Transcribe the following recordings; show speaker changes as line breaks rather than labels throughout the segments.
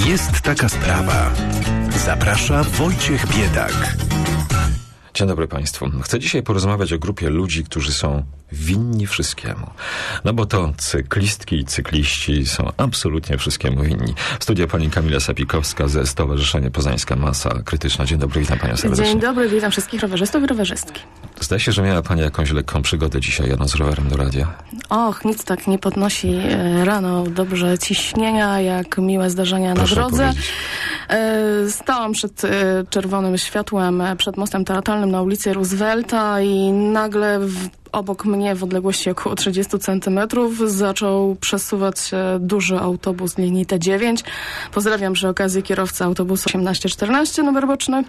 Jest taka sprawa. Zaprasza Wojciech Biedak.
Dzień dobry Państwu. Chcę dzisiaj porozmawiać o grupie ludzi, którzy są winni wszystkiemu. No bo to cyklistki i cykliści są absolutnie wszystkiemu winni. W studiu pani Kamila Sapikowska ze Stowarzyszenia Poznańska Masa Krytyczna. Dzień dobry, witam Panią serdecznie.
Dzień dobry, witam wszystkich rowerzystów i rowerzystki.
Zdaje się, że miała Pani jakąś lekką przygodę dzisiaj jadąc rowerem do radia.
Och, nic tak nie podnosi rano dobrze ciśnienia, jak miłe zdarzenia na drodze. Stałam przed czerwonym światłem, przed mostem teatralnym na ulicy Roosevelta i nagle obok mnie w odległości około 30 centymetrów zaczął przesuwać się duży autobus linii T9. Pozdrawiam przy okazji kierowcę autobusu 1814, numer boczny.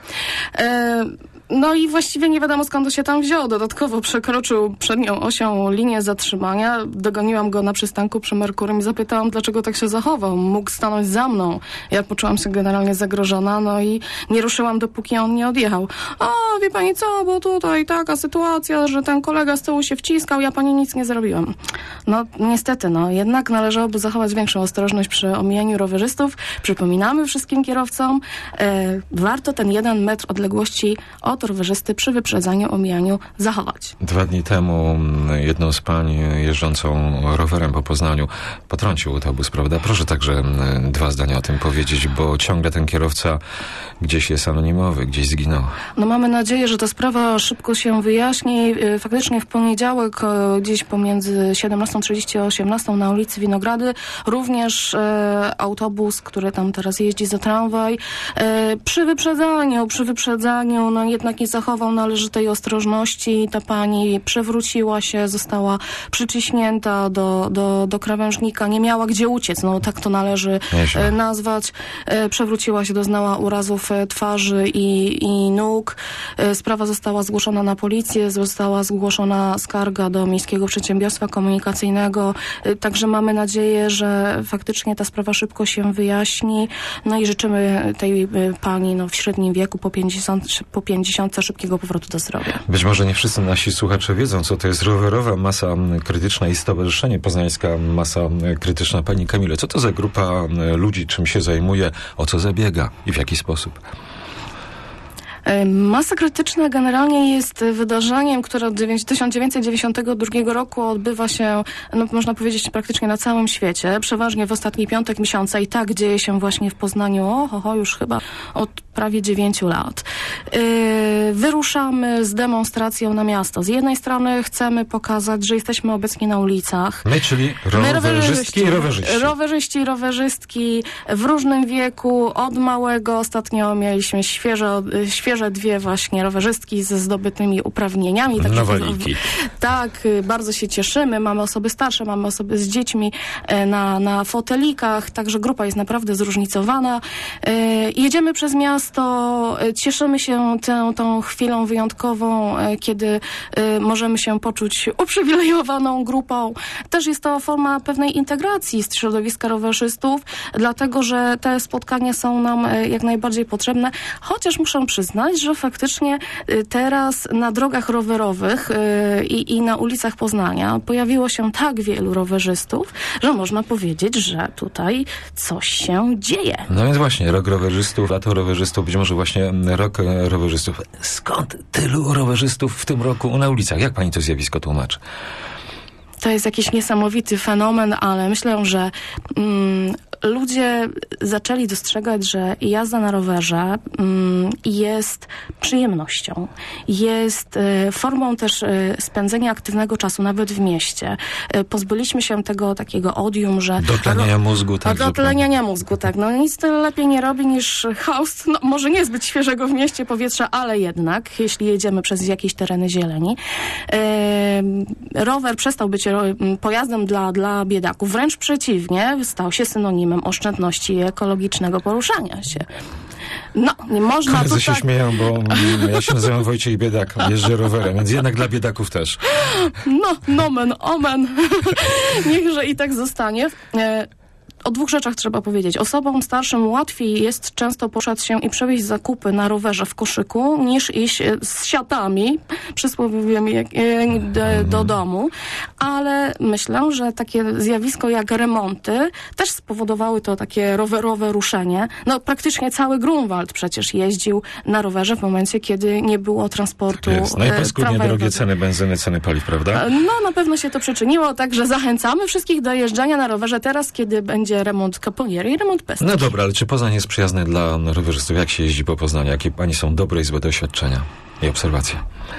No i właściwie nie wiadomo skąd to się tam wziął. Dodatkowo przekroczył przednią osią linię zatrzymania. Dogoniłam go na przystanku przy Merkurym i zapytałam, dlaczego tak się zachował. Mógł stanąć za mną. Ja poczułam się generalnie zagrożona, no i nie ruszyłam, dopóki on nie odjechał. O, wie pani co, bo tutaj taka sytuacja, że ten kolega z tyłu się wciskał, ja pani nic nie zrobiłam. No niestety, jednak należałoby zachować większą ostrożność przy omijaniu rowerzystów. Przypominamy wszystkim kierowcom, warto ten 1 metr odległości od rowerzysty przy wyprzedzaniu, omijaniu zachować.
2 dni temu jedną z pań jeżdżącą rowerem po Poznaniu potrącił autobus, prawda? Proszę także 2 zdania o tym powiedzieć, bo ciągle ten kierowca gdzieś jest anonimowy, gdzieś zginął.
No mamy nadzieję, że ta sprawa szybko się wyjaśni. Faktycznie w poniedziałek gdzieś pomiędzy 17:30 a 18 na ulicy Winogrady również autobus, który tam teraz jeździ za tramwaj, przy wyprzedzaniu, no jednak nie zachował należytej ostrożności. Ta pani przewróciła się, została przyciśnięta do krawężnika, nie miała gdzie uciec, no tak to należy nazwać. Przewróciła się, doznała urazów twarzy i nóg. Sprawa została zgłoszona na policję, została zgłoszona skarga do Miejskiego Przedsiębiorstwa Komunikacyjnego. Także mamy nadzieję, że faktycznie ta sprawa szybko się wyjaśni. No i życzymy tej pani w średnim wieku po 50 szybkiego powrotu do zdrowia.
Być może nie wszyscy nasi słuchacze wiedzą, co to jest rowerowa masa krytyczna i Stowarzyszenie Poznańska Masa Krytyczna. Pani Kamilo, co to za grupa ludzi, czym się zajmuje, o co zabiega i w jaki sposób?
Masa krytyczna generalnie jest wydarzeniem, które od 1992 roku odbywa się, można powiedzieć, praktycznie na całym świecie, przeważnie w ostatni piątek miesiąca i tak dzieje się właśnie w Poznaniu, już chyba od prawie 9 lat. Wyruszamy z demonstracją na miasto. Z jednej strony chcemy pokazać, że jesteśmy obecni na ulicach.
My, czyli rowerzystki i rowerzyści.
Rowerzystki w różnym wieku, od małego. Ostatnio mieliśmy świeże 2 właśnie rowerzystki ze zdobytymi uprawnieniami.
Nowoliki.
Tak, bardzo się cieszymy. Mamy osoby starsze, mamy osoby z dziećmi na fotelikach, także grupa jest naprawdę zróżnicowana. Jedziemy przez miasto, cieszymy się tą chwilą wyjątkową, kiedy możemy się poczuć uprzywilejowaną grupą. Też jest to forma pewnej integracji z środowiska rowerzystów, dlatego że te spotkania są nam jak najbardziej potrzebne, chociaż muszę przyznać, że faktycznie teraz na drogach rowerowych i na ulicach Poznania pojawiło się tak wielu rowerzystów, że można powiedzieć, że tutaj coś się dzieje.
No więc właśnie, rok rowerzystów, lato rowerzystów, być może właśnie rok rowerzystów. Skąd tylu rowerzystów w tym roku na ulicach? Jak pani to zjawisko tłumaczy?
To jest jakiś niesamowity fenomen, ale myślę, że ludzie zaczęli dostrzegać, że jazda na rowerze jest przyjemnością. Jest formą też spędzenia aktywnego czasu, nawet w mieście. Pozbyliśmy się tego takiego odium, że...
Dotleniania mózgu, tak.
Dotleniania mózgu, tak. No nic tyle lepiej nie robi niż chaos, może niezbyt świeżego w mieście powietrza, ale jednak, jeśli jedziemy przez jakieś tereny zieleni. Rower przestał być pojazdem dla biedaków. Wręcz przeciwnie, stał się synonimem oszczędności i ekologicznego poruszania się. Nie można
Koledzy
tutaj...
się śmieją, bo ja się nazywam Wojciech Biedak, jeżdżę rowerem, więc jednak dla biedaków też.
Nomen omen. Niechże i tak zostanie. o dwóch rzeczach trzeba powiedzieć. Osobom starszym łatwiej jest często poruszać się i przewieźć zakupy na rowerze w koszyku, niż iść z siatami, przysłowiowymi, do domu. Ale myślę, że takie zjawisko jak remonty też spowodowały to takie rowerowe ruszenie. No praktycznie cały Grunwald przecież jeździł na rowerze w momencie, kiedy nie było transportu.
No i paskudnie drogie ceny benzyny, ceny paliw, prawda?
No na pewno się to przyczyniło, także zachęcamy wszystkich do jeżdżenia na rowerze teraz, kiedy będzie remont Caponieri i remont Pesty.
No dobra, ale czy Poznań jest przyjazny dla rowerzystów? Jak się jeździ po Poznaniu? Jakie pani są dobre i złe doświadczenia i obserwacje?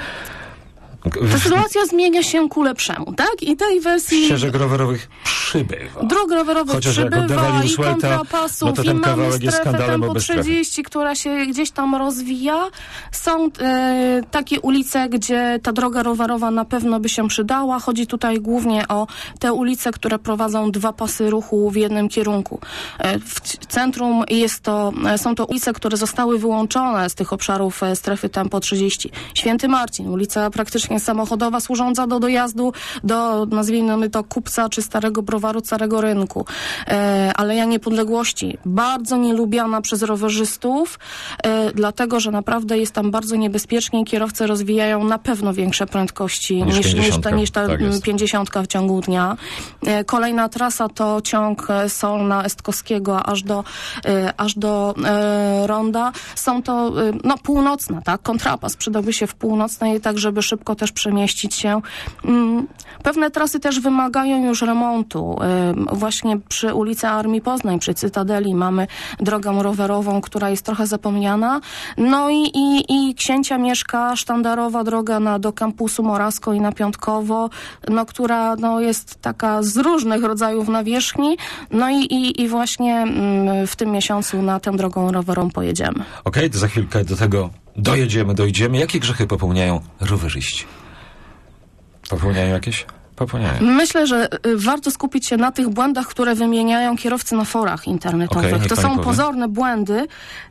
Ta sytuacja zmienia się ku lepszemu, tak? I tej wersji...
Ścieżek rowerowych przybywa.
Dróg rowerowych
chociaż
przybywa i kontrapasów,
no to
i
ten
mamy
kawałek jest
strefę
skandalem
tempo 30, która się gdzieś tam rozwija. Są takie ulice, gdzie ta droga rowerowa na pewno by się przydała. Chodzi tutaj głównie o te ulice, które prowadzą 2 pasy ruchu w jednym kierunku. W centrum są to ulice, które zostały wyłączone z tych obszarów strefy tempo 30. Święty Marcin, ulica praktycznie samochodowa, służąca do dojazdu do, nazwijmy to, Kupca czy Starego Browaru, Starego Rynku. Aleja Niepodległości, bardzo nielubiana przez rowerzystów, dlatego, że naprawdę jest tam bardzo niebezpiecznie. Kierowcy rozwijają na pewno większe prędkości niż ta tak 50 w ciągu dnia. Kolejna trasa to ciąg Solna Estkowskiego aż do Ronda. Są to północna, tak? Kontrapas przydałby się w północnej, tak żeby szybko też przemieścić się. Pewne trasy też wymagają już remontu. Właśnie przy ulicy Armii Poznań, przy Cytadeli mamy drogę rowerową, która jest trochę zapomniana. No i Księcia Mieszka, sztandarowa droga do kampusu Morasko i na Piątkowo, która jest taka z różnych rodzajów nawierzchni. No i właśnie w tym miesiącu na tę drogą rowerową pojedziemy.
Okej, to za chwilkę do tego dojdziemy. Jakie grzechy popełniają rowerzyści? Popełniają jakieś? Popełniają.
Myślę, że warto skupić się na tych błędach, które wymieniają kierowcy na forach internetowych. To są pozorne błędy.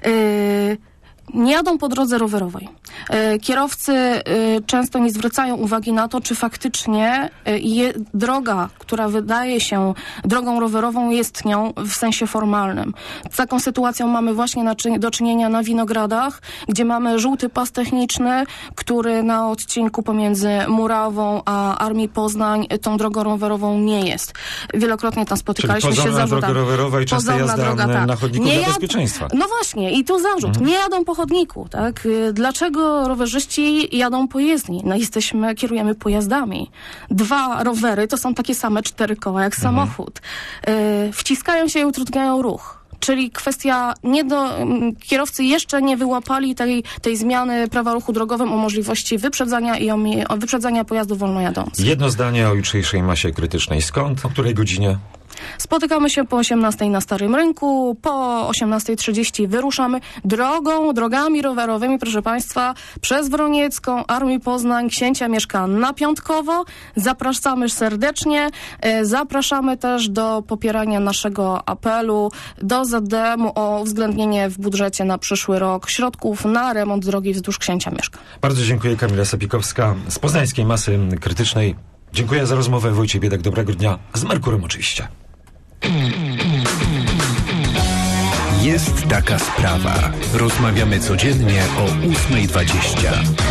Nie jadą po drodze rowerowej. Kierowcy często nie zwracają uwagi na to, czy faktycznie droga, która wydaje się drogą rowerową, jest nią w sensie formalnym. Z taką sytuacją mamy właśnie do czynienia na Winogradach, gdzie mamy żółty pas techniczny, który na odcinku pomiędzy Murawą a Armii Poznań tą drogą rowerową nie jest. Wielokrotnie tam spotykaliśmy się z zarzutami.
Droga rowerowa i często jazda na chodniku dla bezpieczeństwa.
No właśnie, i tu zarzut. Nie jadą po chodniku, tak? Dlaczego rowerzyści jadą po jezdni? Kierujemy pojazdami. 2 rowery to są takie same 4 koła jak samochód. Wciskają się i utrudniają ruch. Czyli kwestia kierowcy jeszcze nie wyłapali tej zmiany prawa ruchu drogowym o możliwości wyprzedzania i o wyprzedzania pojazdu wolno jadących.
Jedno zdanie o jutrzejszej masie krytycznej. Skąd? O której godzinie?
Spotykamy się po 18:00 na Starym Rynku, po 18:30 wyruszamy drogami rowerowymi, proszę Państwa, przez Wroniecką, Armii Poznań, Księcia Mieszka na Piątkowo. Zapraszamy serdecznie. Zapraszamy też do popierania naszego apelu do ZDM-u o uwzględnienie w budżecie na przyszły rok środków na remont drogi wzdłuż Księcia Mieszka.
Bardzo dziękuję. Kamila Sapikowska z Poznańskiej Masy Krytycznej. Dziękuję za rozmowę. Wojciech Biedak, dobrego dnia. Z Merkurem oczywiście.
Jest taka sprawa. Rozmawiamy codziennie o 8:20.